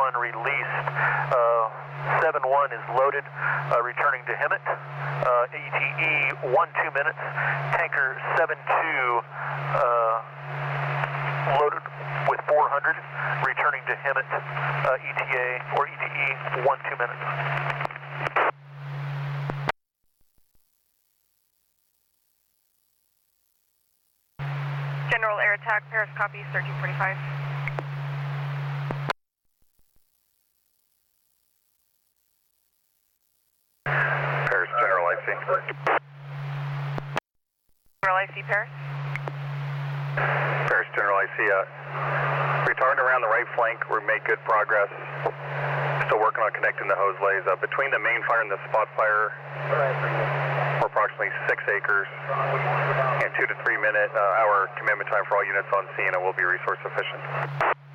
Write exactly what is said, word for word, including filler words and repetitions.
one released. Uh, seven one is loaded, uh, returning to Hemet. Uh, E T E, one two minutes. Tanker seven two, uh, loaded with four hundred, returning to Hemet. Uh, E T A, or E T E, one two minutes. General Air Attack, Paris copies, thirteen forty-five. Paris, General I C. General I C, Paris. Paris, General I C. Uh, retarding around the right flank. We made good progress. Still working on connecting the hose lays. Uh, between the main fire and the spot fire, we're approximately six acres. And two to three minute uh, hour commitment time for all units on scene, and we'll be resource efficient.